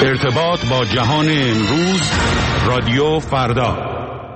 ارتباط با جهان امروز، رادیو فردا.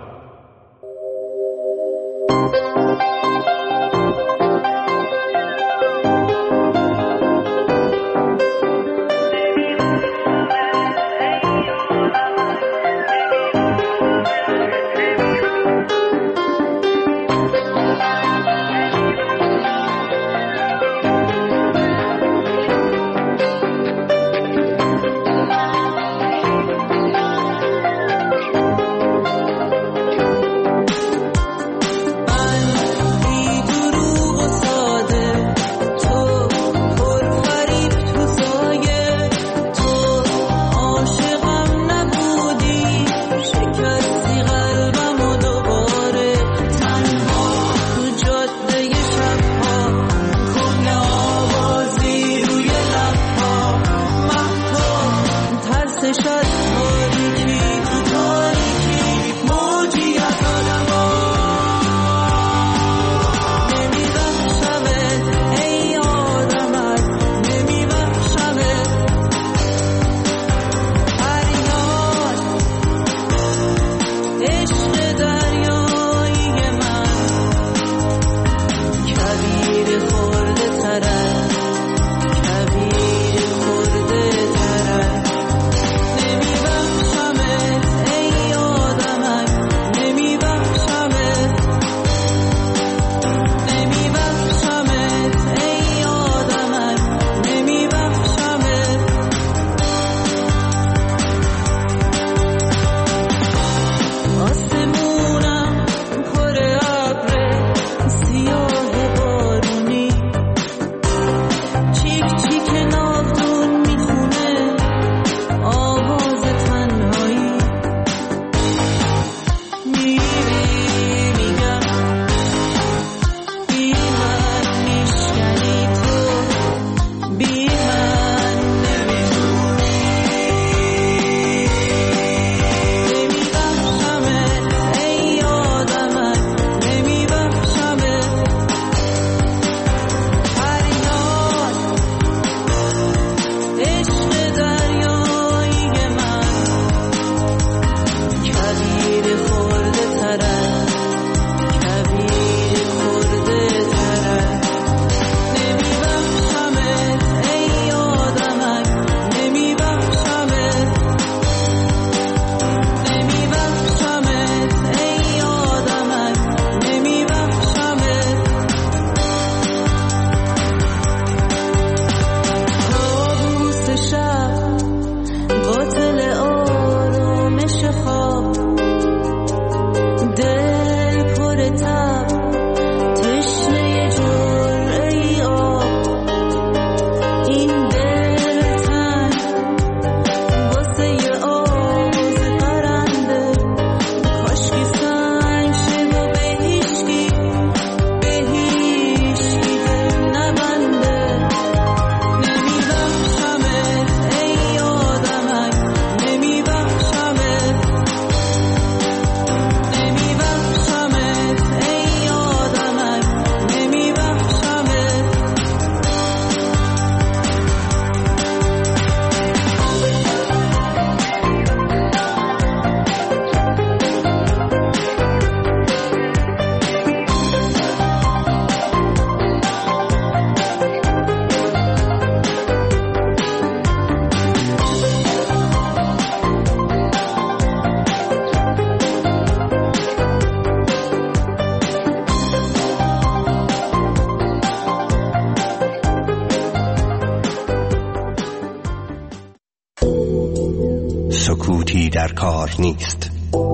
سکوتی در کار نیست.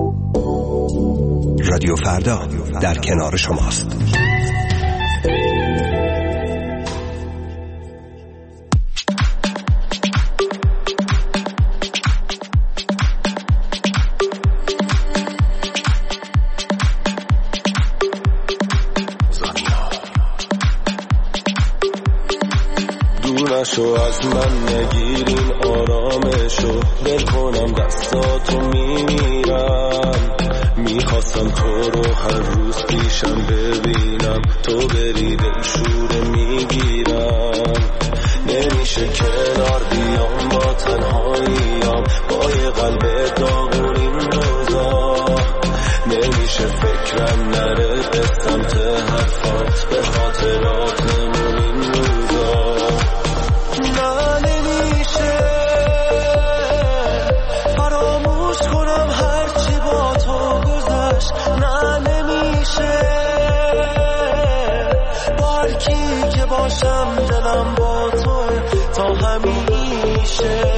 رادیو فردا در کنار شماست. دونشو از من نگیرین، آرامشو دل کنم دستاتو میمیرم. میخواستم تو رو هر روز پیشم ببینم، تو بری دلشوره میگیرم. نمیشه کنار بیام با تنهایی، قلب داغون این روزا، نمیشه فکرم نره به سمت حرفات، به خاطراتمون این روزا. نه نمیشه فراموش کنم هرچی با تو گذشت، نه نمیشه با هر کی که باشم دلم با تو تا همیشه.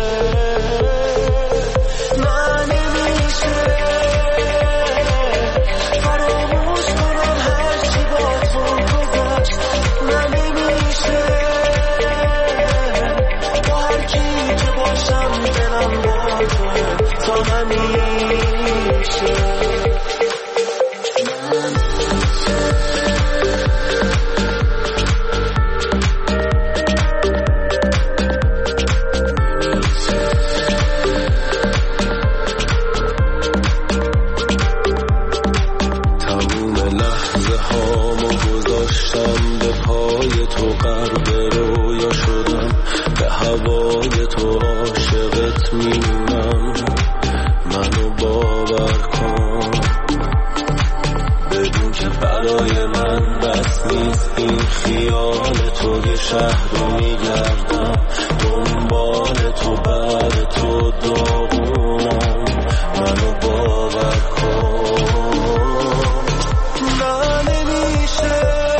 شهر رو میگردم دنبال تو، بر تو داغونم، منو باور کن. نه نمیشه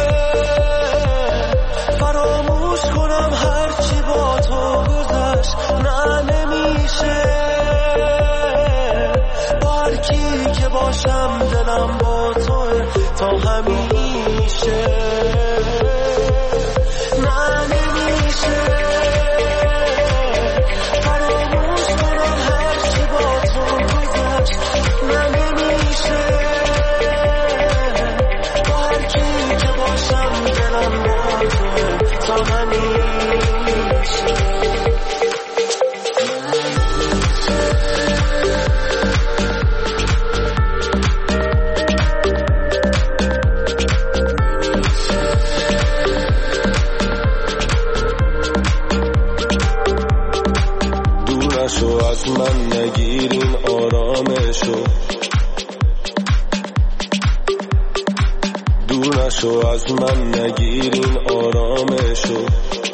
فراموش کنم هرچی با تو گذشت، نه نمیشه با هر کی که باشم دلم با تو تا همیشه. من نگیرین آرامشو، دور نشو از من نگیرین آرامشو.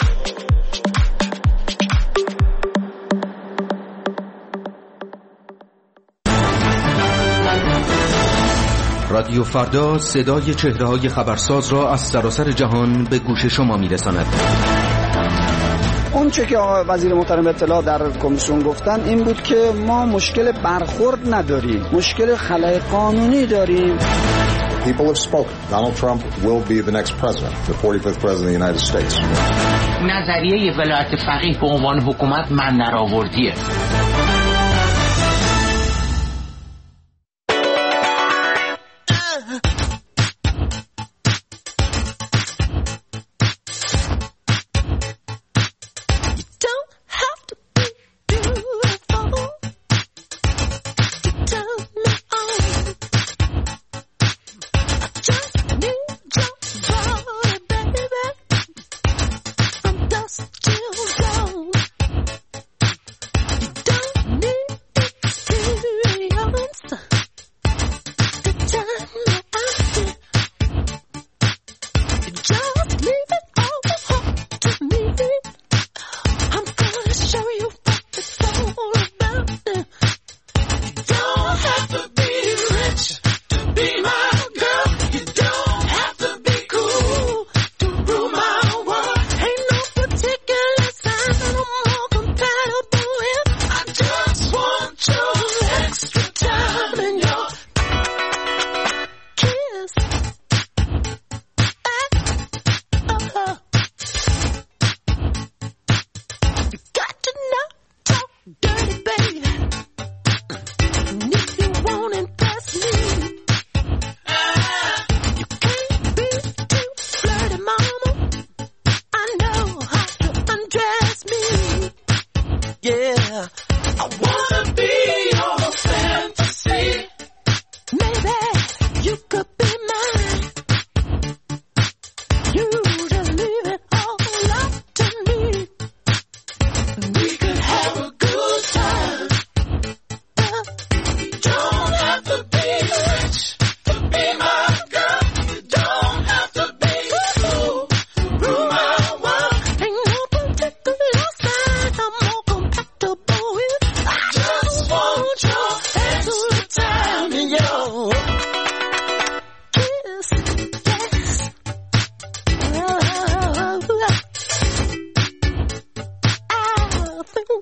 رادیو فردا صدای چهره‌های خبرساز را از سراسر جهان به گوش شما میرساند. اون چه که وزیر محترم اطلاع در کمیسیون گفتن این بود که ما مشکل برخورد نداریم، مشکل خلأ قانونی داریم. People have spoken. Donald Trump will be the next president, the 45th president of the United States. نظریه ولایت فقیه به عنوان حکومت من درآوردیه.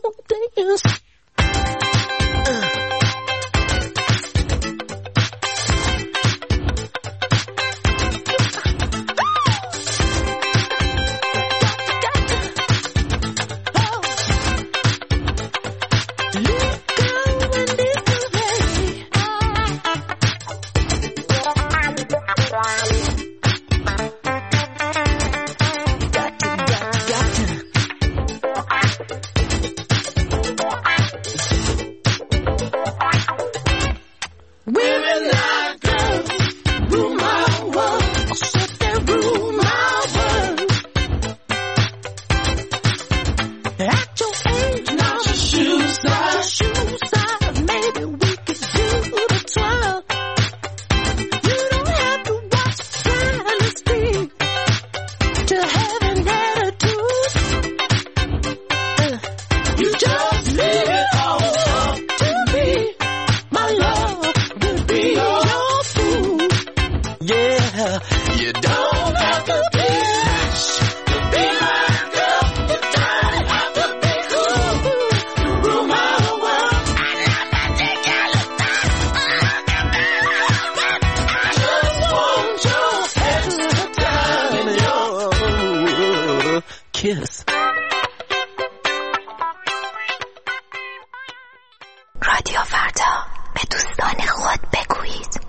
رادیو فردا، به دوستان خود بگویید.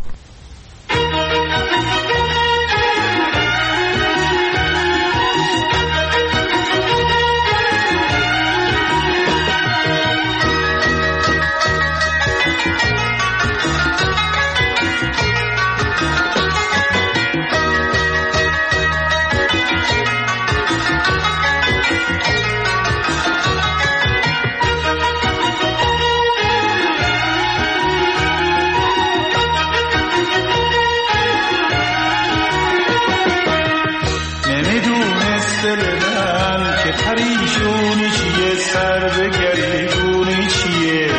پریشونی چیه، سر به گریبونی چیه،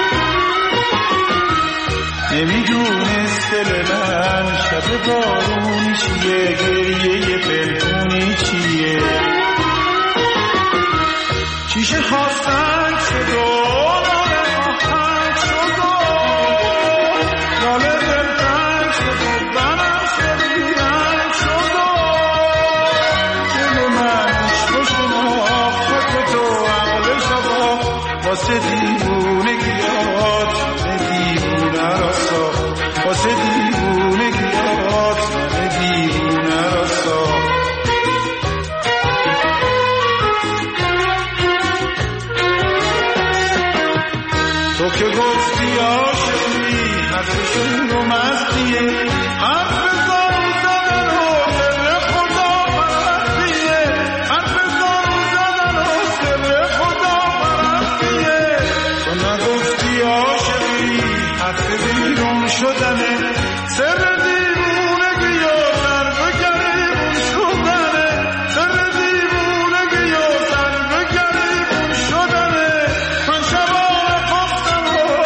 نمیدونست دل من شب بارونی چیه، گریه پنهونی چیه، چیشه خواستن شد و لاله آهنگ شد و لاله دلتنگ شد و بنم شد بیرنگ شد و دل منش بشناخت تو عقل شبا واسه دیوونگیات دیوونه را ساخت، واسه دیوونگیات دیوونه را ساخت. تو که گفتی عاشقی حرفشون رو مستیه، حرف زارو زدن و سر خدا پرستیه، حرف زارو زدن و سر خدا پرستیه. تو نگفتی عاشقی حرف بیرون شدنه، سر دیوونگی و سر به گریبون شدنه، سر دیوونگی و سر به گریبون شدنه. من شبانه خواستم و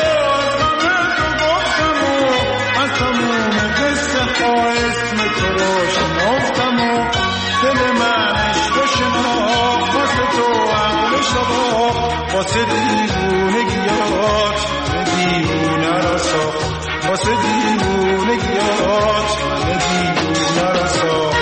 از تموم قصه ها اسم تو رو شناختم و دل منش رو شناخت، واسه تو عقل شبا واسه دیوونگیات دیوونه را ساخت، واسه دیوونگیات دیوونه را ساخت.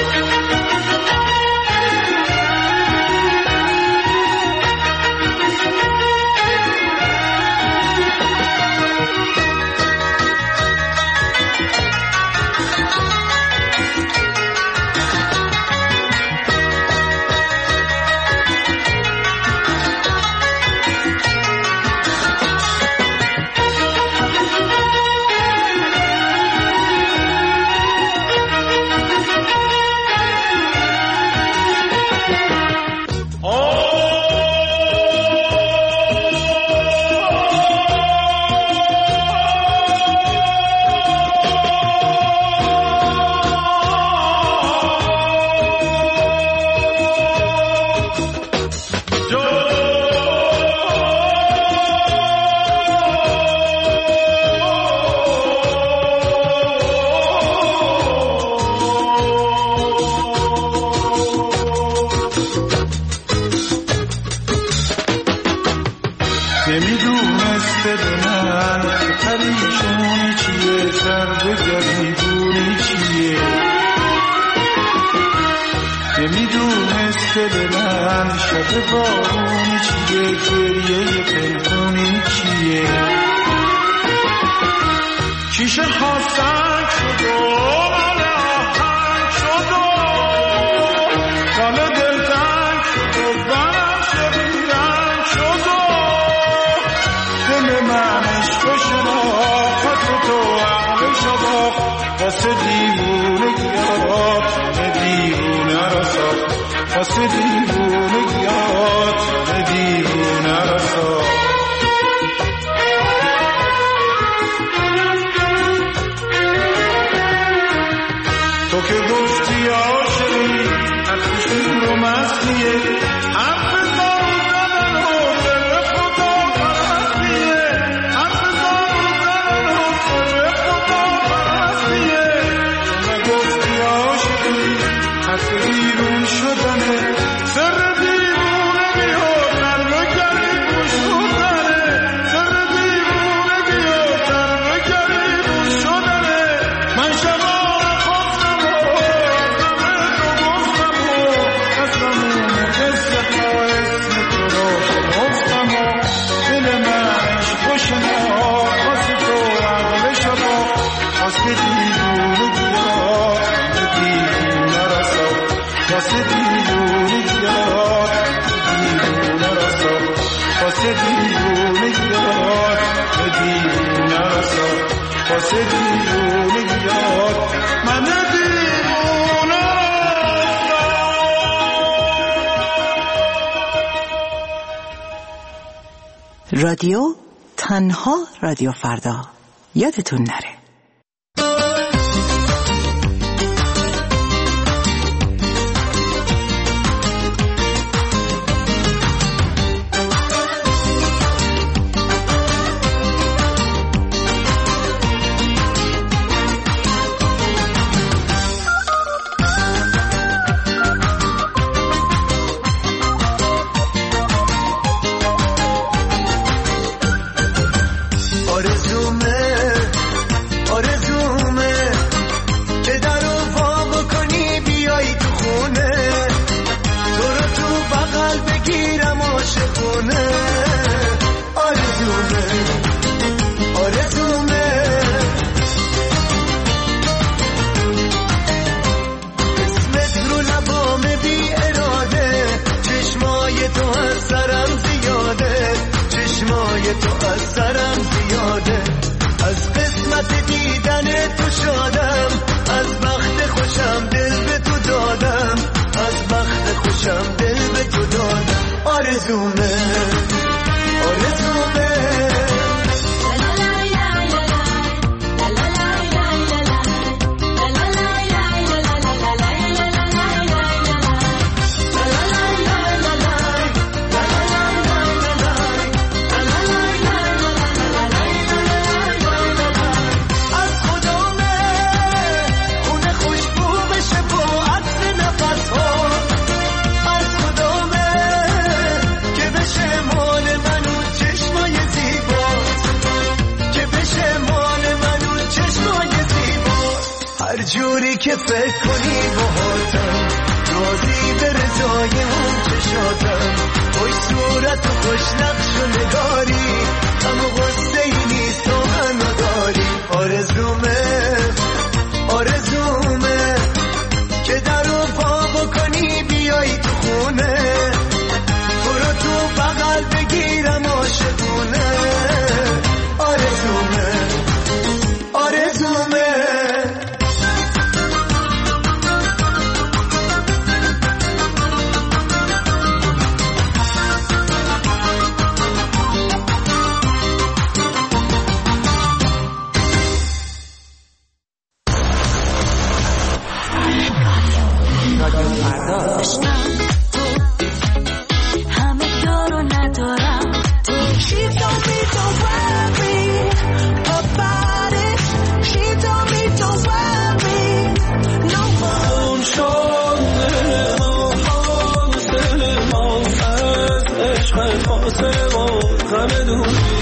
نمیدونست دل من پریشونی چیه، سرد گریبونی چیه. نمیدونست دل من شب بارونی چیه، گریه پنهونی چیه. شیشه ها سنگ شد و مال آهنگ شد و دل تنگ شد و بنفش بیرنگ شد و دل من عشق شناخت تو عقل شد واسه دیوونگیات دیوونه را ساخت، واسه دیوونگیات دیوونه را ساخت. تو که گفتی عاشقی حرفش رو مسیه، حرف زارو زدن و سر خدا پرستیه، حرف زارو زدن و سر خدا پرستیه. تو نگفتی عاشقی حرف بیرون شدنه، سر دیوونه بیاد در بگری گشودنه، سر دیوونه بیاد در بگری گشودنه. من شما رادیو تنها رادیو فردا، یادتون نره. جوری که فکر کنی باهاتم راضی به رضای اون چشاتم، خوش صورت و خوش نقش و نگاری، اما غصه ای نیست تو منو داری. آرزومه که در رو پا بکنی بیایی تو خونه، تو رو تو بغل بگیرم عاشقونه. آرزومه غم دوری.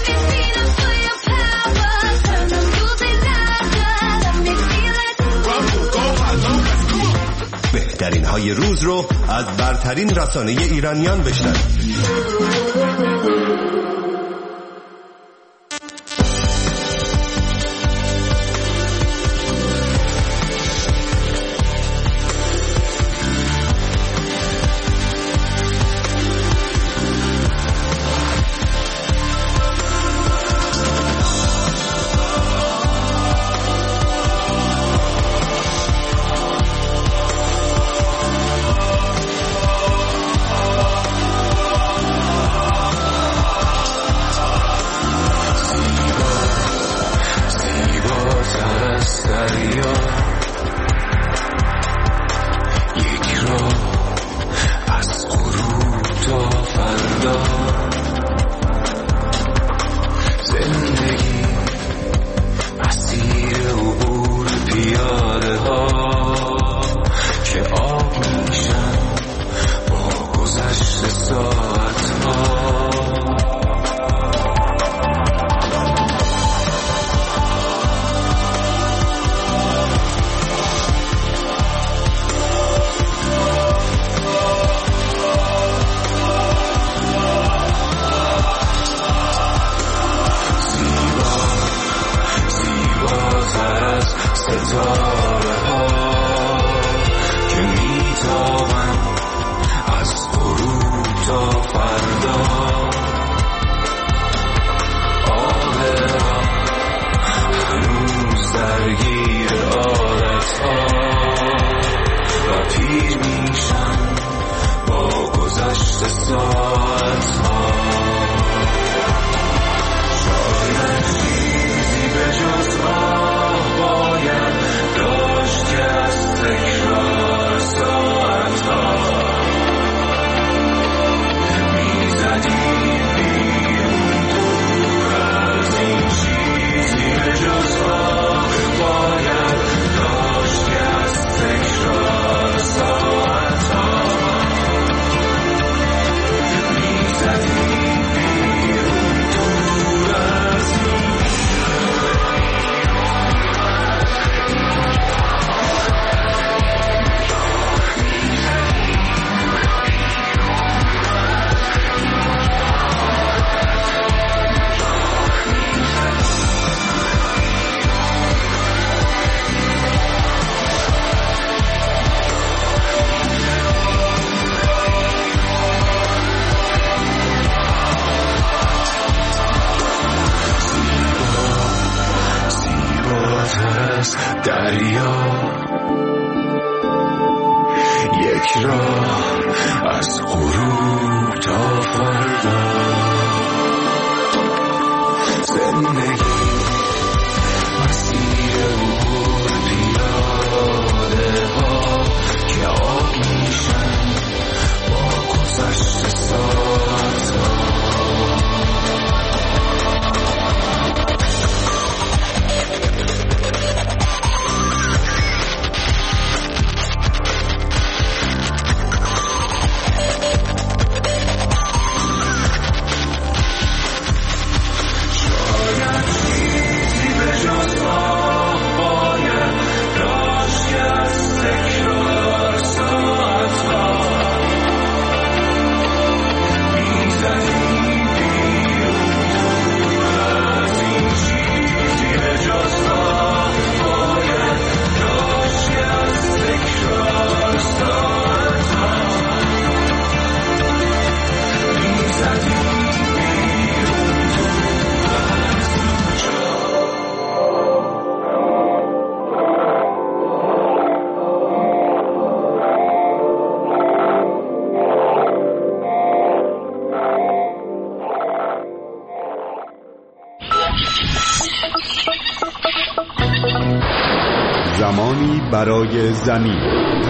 بهترین های روز رو از برترین رسانه ایرانیان بشنوید. زمانی برای زمین.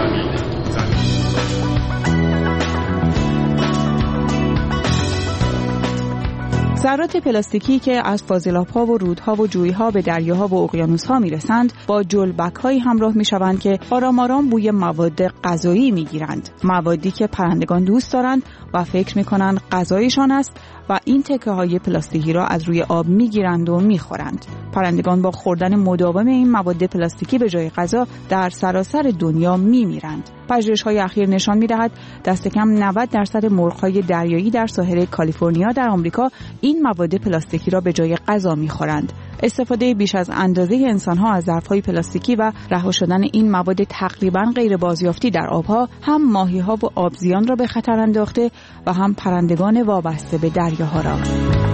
ذرات پلاستیکی که از فاضلاب‌ها و رودها و جوی‌ها به دریاها و اقیانوس‌ها میرسند با جلبک‌هایی همراه میشوند که آرام آرام بوی مواد غذایی میگیرند. موادی که پرندگان دوست دارند و فکر میکنند غذایشان است و این تکه های پلاستیکی را از روی آب میگیرند و میخورند. پرندگان با خوردن مداوم این مواد پلاستیکی به جای غذا در سراسر دنیا میمیرند. پژوهش‌های اخیر نشان می‌دهد دست کم 90% مرغ‌های دریایی در ساحل کالیفرنیا در آمریکا این مواد پلاستیکی را به جای غذا می‌خورند. استفاده بیش از اندازه انسان‌ها از ظرف‌های پلاستیکی و رها شدن این مواد تقریباً غیر بازیافتی در آب‌ها هم ماهی‌ها و آبزیان را به خطر انداخته و هم پرندگان وابسته به دریاها را.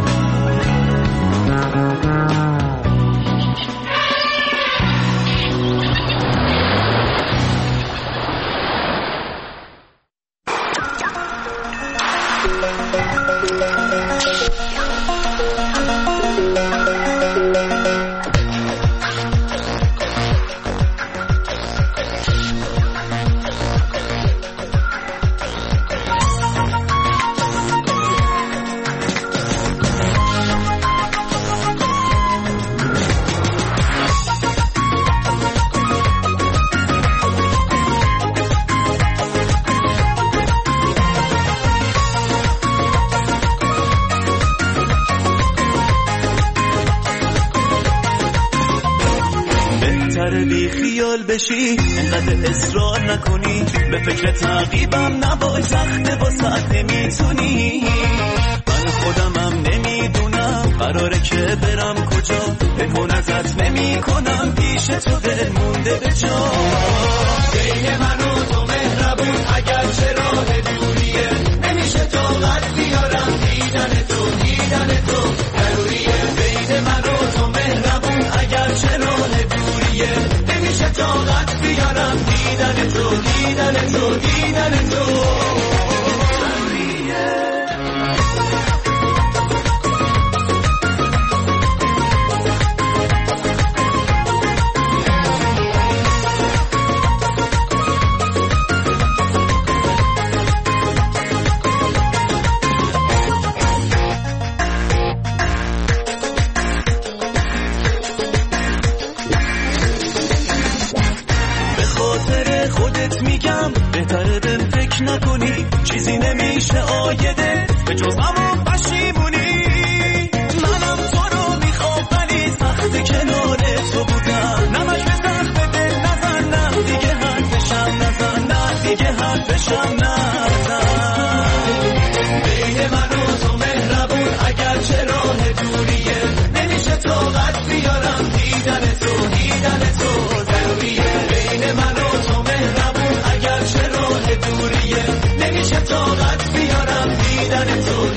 بی خیال بشی انقدر اصرار نکنی به فکر تعقیبم نباش سخته واسه نمیتونی من خودمم نمیدونم قراره که برم کجا پنهون ازت نمی کنم پیش تو دل مونده به جا بین من و تو مهربون اگر چه راه دوریه نمیشه طاقت بیارم دیدن تو ضروریه بین من و تو مهربون اگر چه راه دوریه نمیشه طاقت بیارم دیدن تو بهتره بهم فکر نکنی چیزی نمیشه آیده به جز همون پشیمونی منم تو رو میخوام ولی سخت کنار تو بودم نمک به سخت دل نزن نه دیگه حرفشم نزن بین من و تو مهربون اگر چه راه دوریه نمیشه طاقت بیارم دیدن تو ضروریه بین من و تو مهربون اگر چه راه دوریه نمیشه طاقت بیارم دیدن تو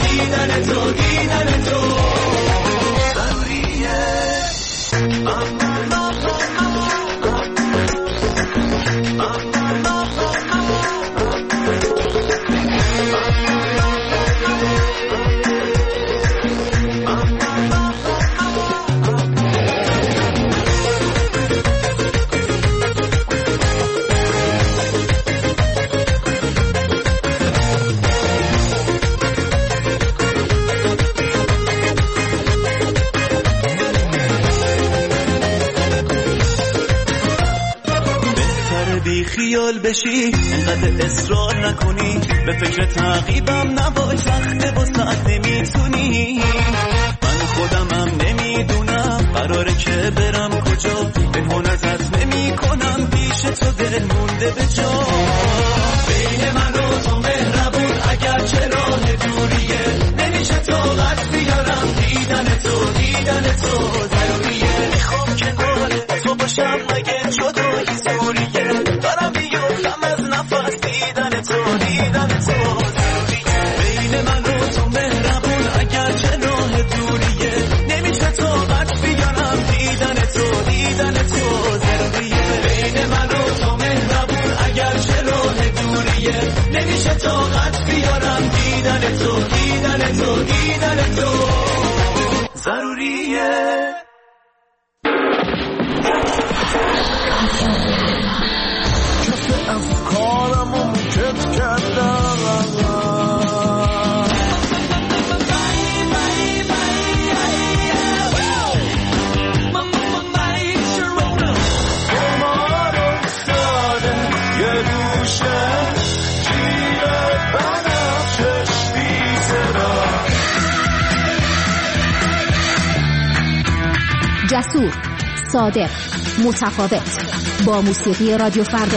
ضروریه خیال بشی انقدر اصرار نکنی به فکر تعقیبم نباش سخته واسه نمیتونی من خودمم نمیدونم قراره که برم کجا پنهون ازت نمی کنم پیش تو دل مونده به جا بین من و تو مهربون اگر چه راه دوریه نمیشه طاقت بیارم دیدن تو ضروریه میخوام کنار تو باشم مگه جدایی زوریه دارم بیفتم از نفس دیدن تو ضروریه بین من و تو مهربون اگر چه راه دوریه نمیشه طاقت بیارم دیدن تو ضروریه بین من و تو مهربون اگر چه راه دوریه نمیشه طاقت بیارم دیدن تو ضروریه کف افکارمو موکت کردم قمار افتاده یه گوشه جیب بنفشش بی صدا جسور، صادق، متفاوت، با موسیقی رادیو فردا.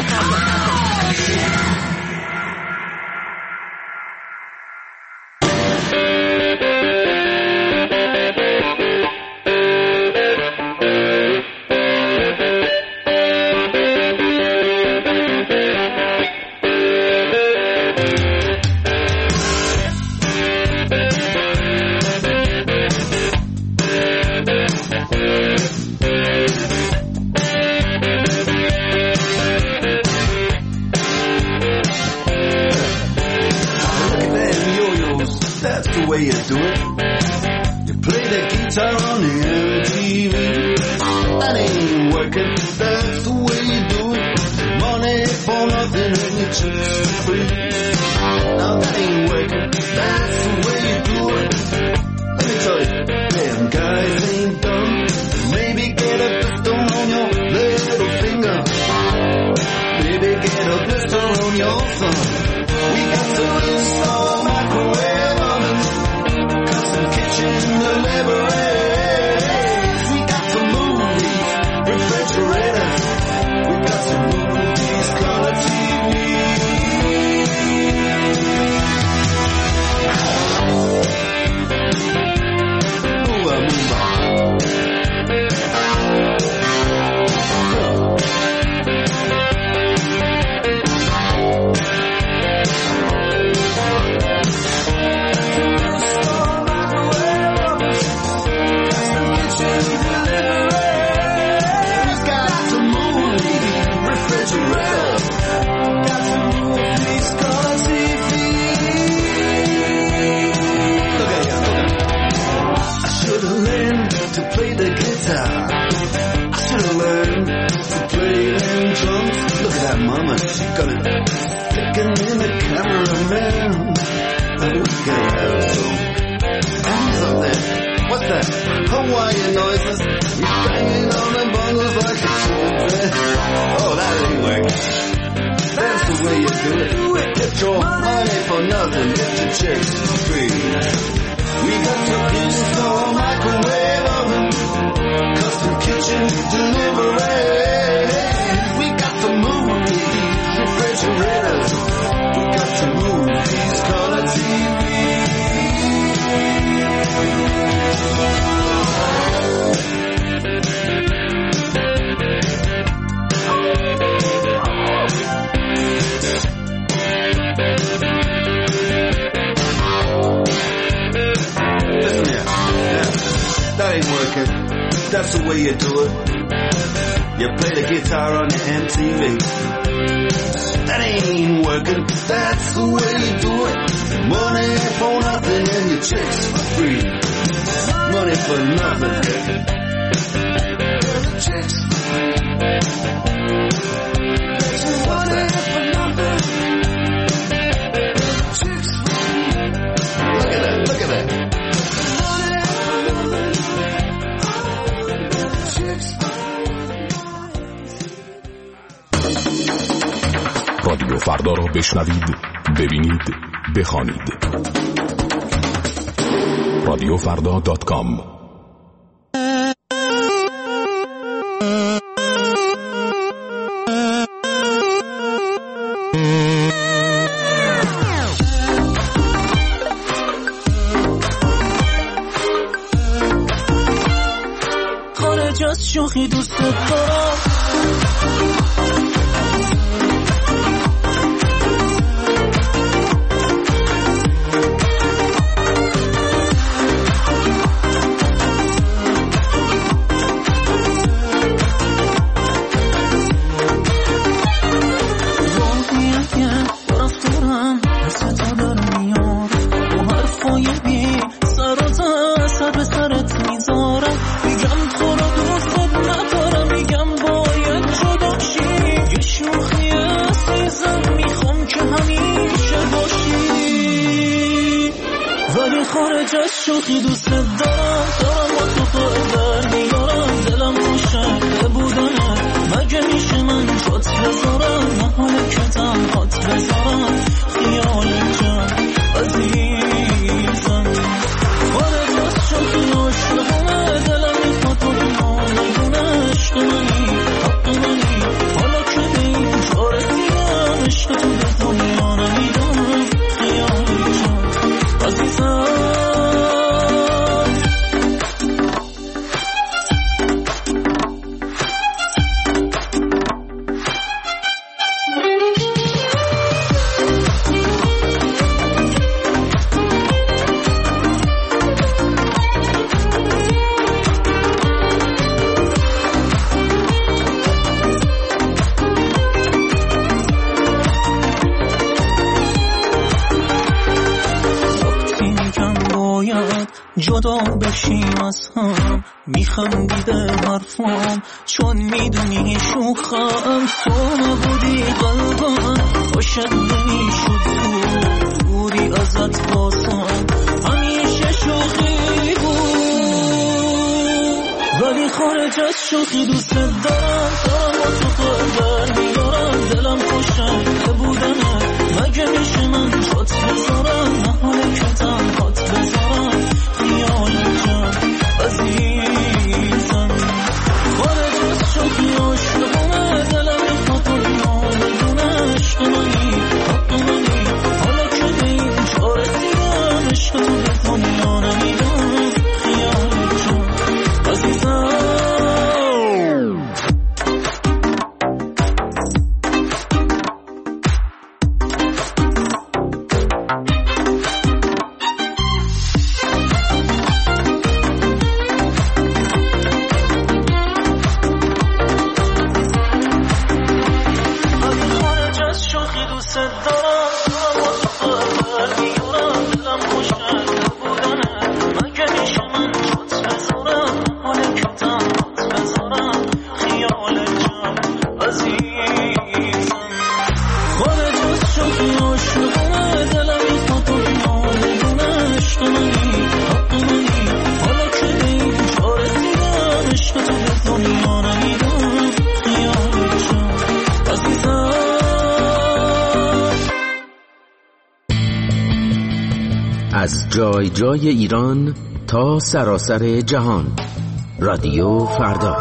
That's the way you do it. You play the guitar on your MTV. That ain't working. That's the way you do it. Money for nothing and your chicks for free. Money for nothing. Chicks for free. Money for nothing. Chicks for free. Look at that. Look at that. رادیو فردا را بشنوید، ببینید، بخوانید. radiofrda.com. خارج از شوخی دوست دارم، خارج از شوخی دوست دارم با تو قدر میارم، دلم خوشه بودنه، مگه میشه من جات بذارم، محاله که تنهات بذارم، خیال جان عزیزم. خارج از شوخی عاشقمه، دلم میخواد تو بمانه جدا بشیم از هم، میخندیده حرفام چون میدونی شوخم. تو نبودی قلبم باشد نمیشد دوری ازت باسم، همیشه شوخی بود ولی خارج از شوخی دوست دارم. و تو قلبر میارم دلم خوشم بودنه، مگه میشه من جات بذارم نه حال کتم هات بذارم خیالتم عزیزم. خارج از شوخی عاشقونه دلم میخواد دنیا بدونه عشق منی حق منی، حالا که به این جا رسیدم عشق تو به دنیا نمیدم خیالتم عزیزم. از جای جای ایران تا سراسر جهان، رادیو فردا.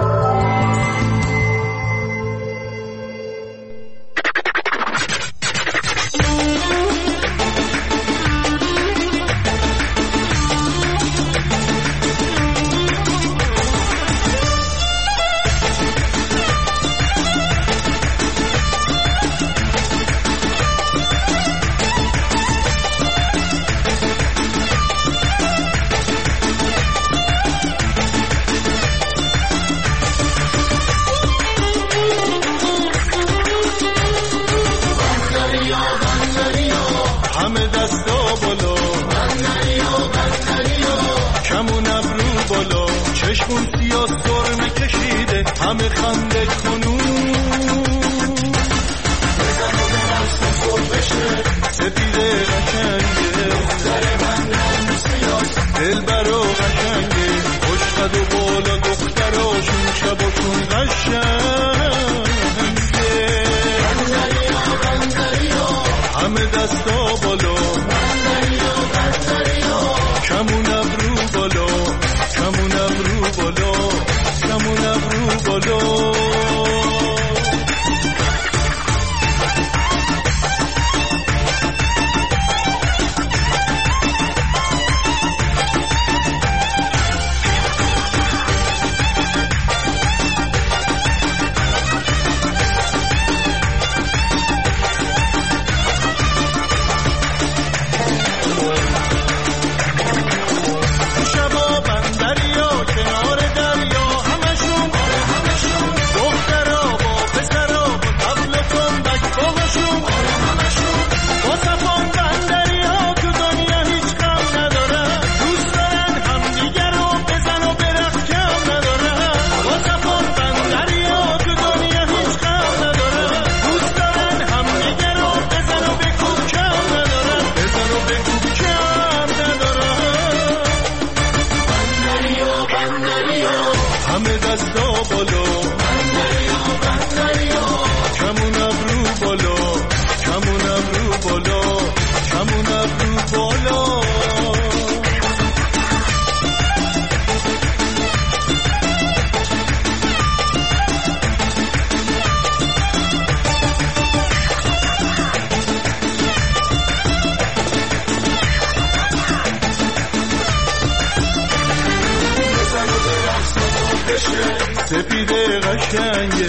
سپیده قشنگه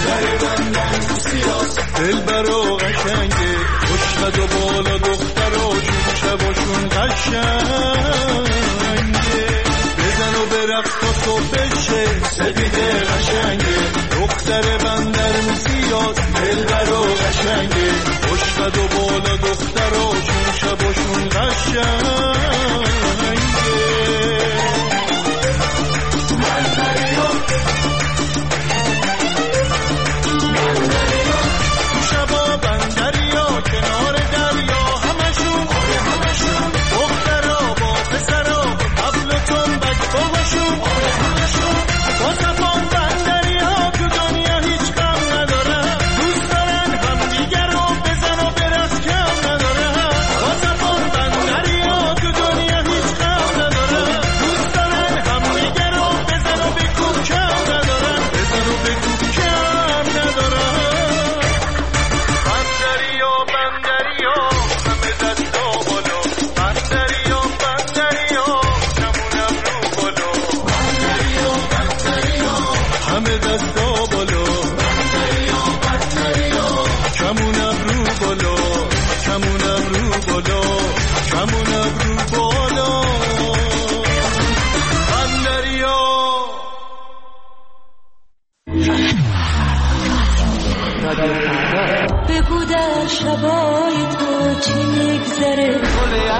دلبر و قشنگه خوشقد و بالا دختراشون شباشون قشنگه بزن و برقص تا صبح بشه سپیده قشنگه دختر بندر موسیات دلبر و قشنگه خوشقد و بالا دختراشون شباشون قشنگه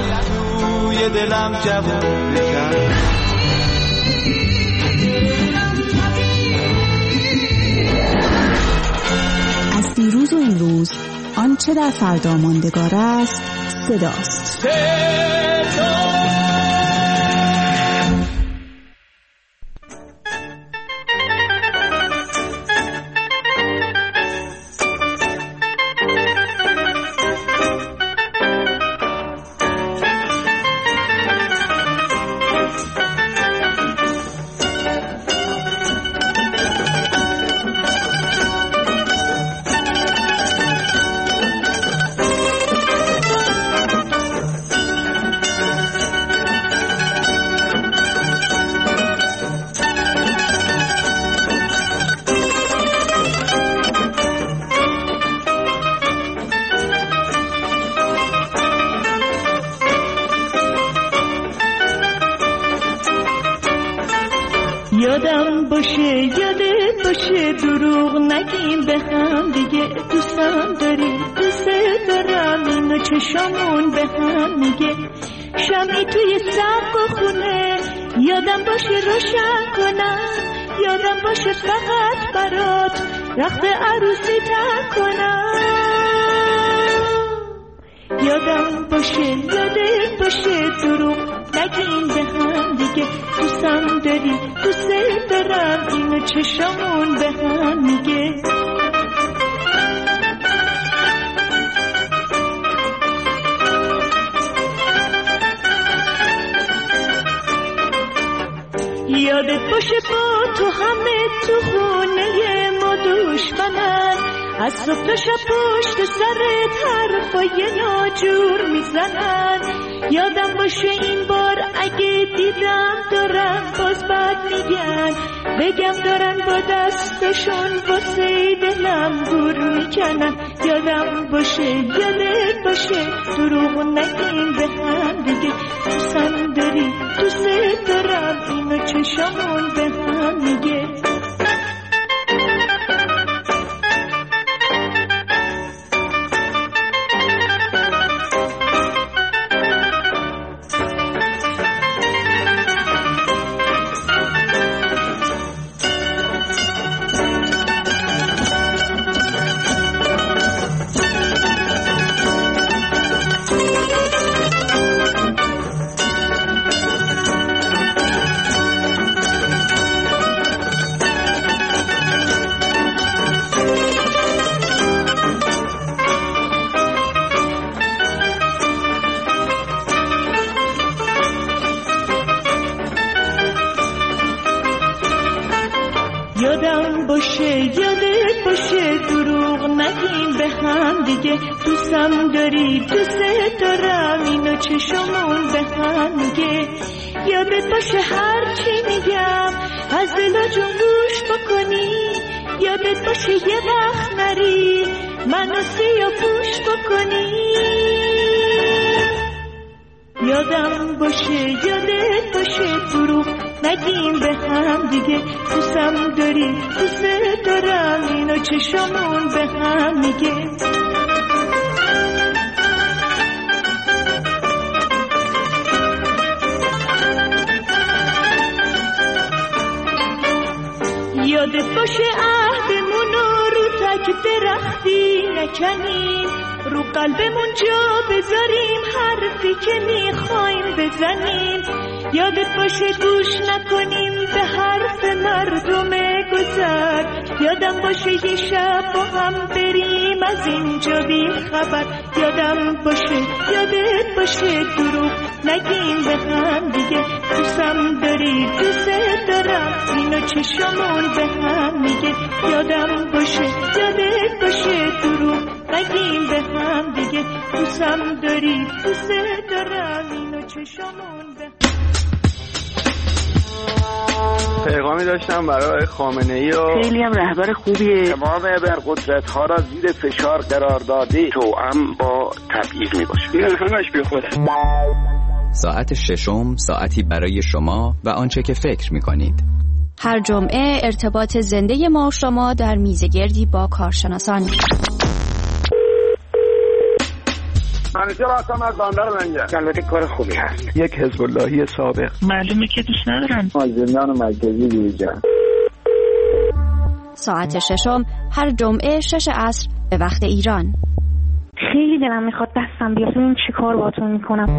لب توی دلم جوون کرد. از دیروز و امروز آنچه در فردا ماندگار است صداست. یادم باشه یادت باشه دروغ نگیم به هم دیگه، دوستم داری دوست دارم اینو چشامون به هم میگه. شمعی توی سقف خونه یادم باشه روشن کنم، یادم باشه فقط برات رخت عروسی تر کنم. یادم باشه یادت باشه دروغ نگیم به هم دیگه، دوستم داری دوست دارم اینو چشامون به هم میگه. یادت باشه با تو همه تو خونه ما دشمنن، از صبح تا شب پشت سرت حرفای ناجور میزنن. یادم باشه این بار اگه دیدم دارن باز بد میگن، بگم دارن با دستشون واسه دلم گور میکنن. یادم باشه یادت باشه دروغ نگیم به هم دیگه، دوستم داری دوست دارم اینو چشامون به هم میگه. یادم باشه یادت باشه دروغ نگیم به هم دیگه، دوستم داری دوست دارم اینو چشامون به هم میگه. یادت باشه هر چی میگم از دل جون گوش بکنی، یادت باشه یه وقت نری منو سیاه پوش بکنی. یادم باشه یادت باشه دروغ نگیم به هم دیگه، دوستم داری دوست دارم اینو چشامون به هم میگه. یادت باشه عهدمونو رو تک درختی نکنیم، رو قلبمون جا بذاریم حرفی که میخوایم بزنیم. یادت باشه گوش نکنیم به حرف مردم گذر، یادم باشه یه شب با هم بریم از اینجا بی خبر. یادم باشه یادت باشه دروغ نگیم به هم دیگه، دوستم داری دوست دارم اینو چشامون به هم میگه. یادم باشه یادت باشه دروغ نگیم به هم دیگه، دوستم داری دوست دارم اینو چشامون به هم. پیغامی داشتم برای خامنه‌ای و خیلی هم رهبر خوبیه، تمام ابرقدرت‌ها را زیر فشار قرار داده، توأم با تبعیض میباشه. این همش بیخوده. ساعت ششم ساعتی برای شما و آنچه که فکر میکنید. هر جمعه ارتباط زنده ما و شما در میزگردی با کارشناسان. همیشه راستم از بندر لنگه. البته کار خوبی هست. یک حزب اللهی سابق. معلومه که دوست ندارن. زندان مرکزی بیرجان. ساعت ششم هر جمعه 6 عصر به وقت ایران. خیلی دلم میخواد دستم بیاد ببینم چی کار باهاتون میکنم.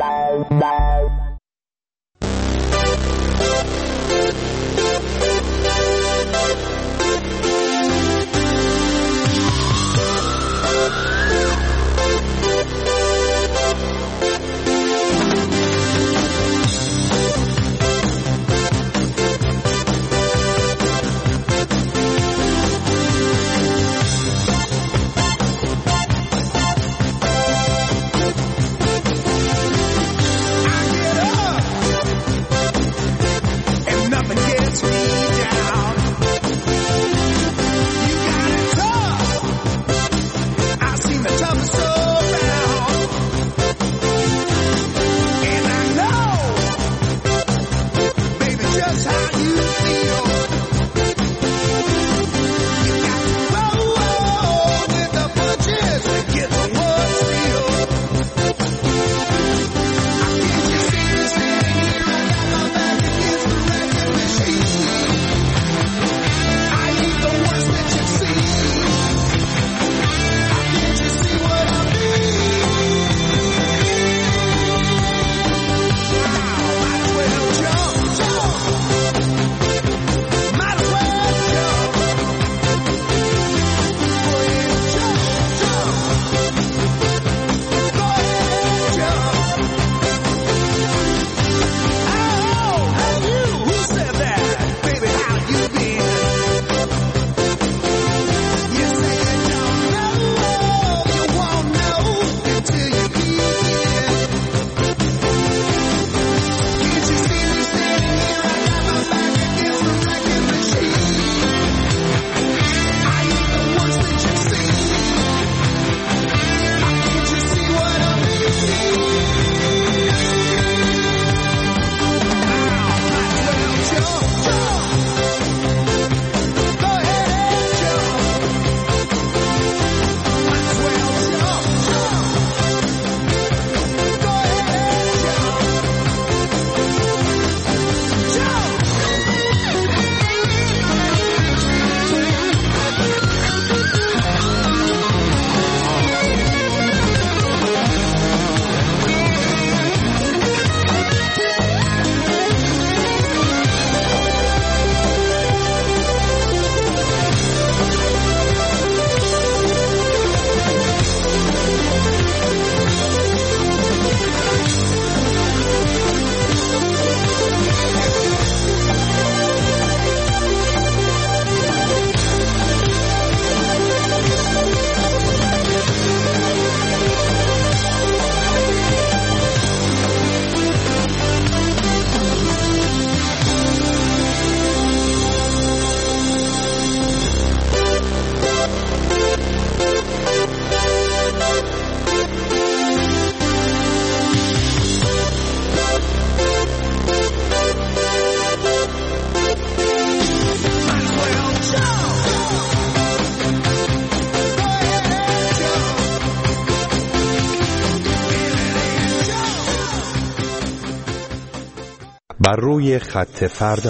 بر روی خط فردا.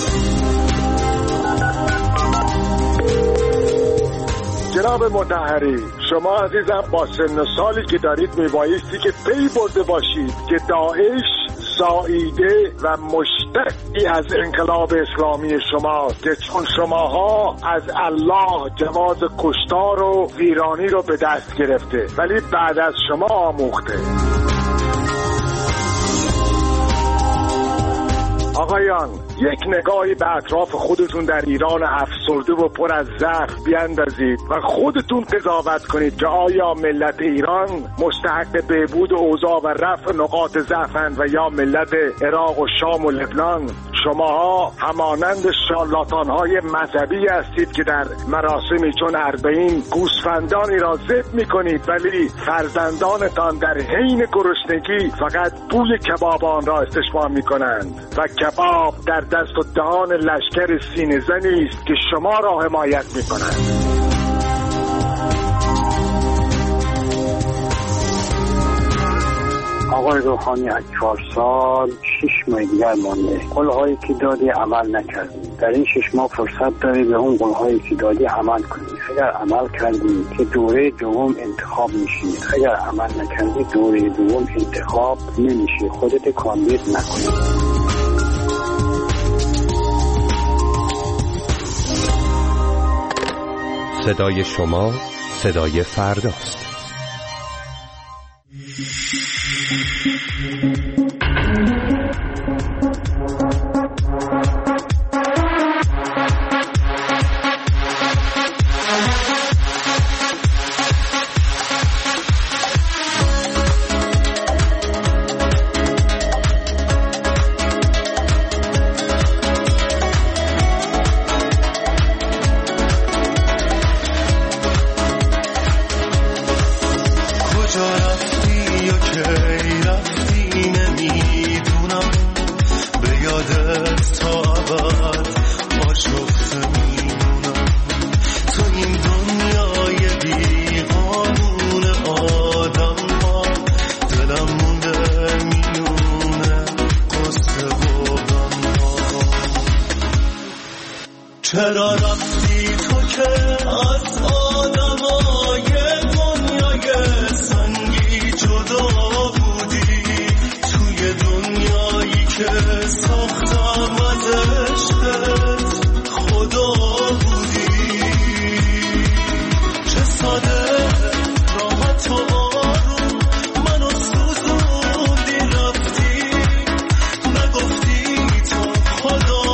جناب مطهری، شما عزیزم با سن و سالی که دارید میبایستی که پی برده باشید که داعش ساییده و مشتقی از انقلاب اسلامی شما که چون شماها از الله جواز کشتار و ویرانی رو به دست گرفته ولی بعد از شما آموخته. آقایان، یک نگاهی به اطراف خودتون در ایران افسرده و پر از زخم بیاندازید و خودتون قضاوت کنید که آیا ملت ایران مستحق بهبود اوضاع و رفع نقاط ضعفند و یا ملت عراق و شام و لبنان. شماها همانند شارلاتان‌های مذهبی هستید که در مراسمی چون اربعین گوسفندانی را ذبح می‌کنید ولی فرزندانتان در حین گرسنگی فقط بوی کباب آن را استشمام می‌کنند و کباب در دست و دهان لشکر سینه‌زنی است که شما را حمایت می‌کنند. آقای روحانی از 4 سال 6 ماه دیگر مانده. قول‌هایی که دادی عمل نکردی. در این 6 ماه فرصت داری به اون قول‌هایی که دادی عمل کنی. اگر عمل کردی که دوره دوم انتخاب میشی، اگر عمل نکردی دوره دوم انتخاب نمیشی. خودت کاندید نکنی. صدای شما صدای فرداست. چرا رفتی تو که از آدمای دنیای سنگی جدا بودی، توی دنیایی که ساختم از عشقت خدا بودی. چه ساده راحت و آروم منو سوزوندی رفتی، نگفتی تو خدا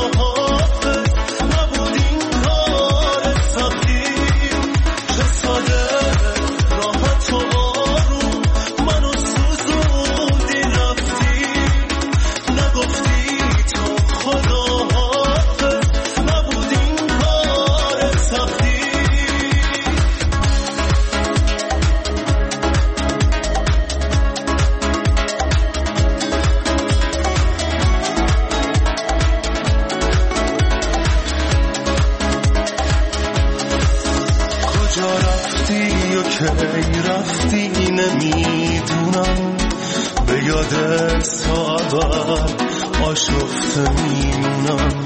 رفتی نمیدونم، به یادت تا ابد آشفته میمونم.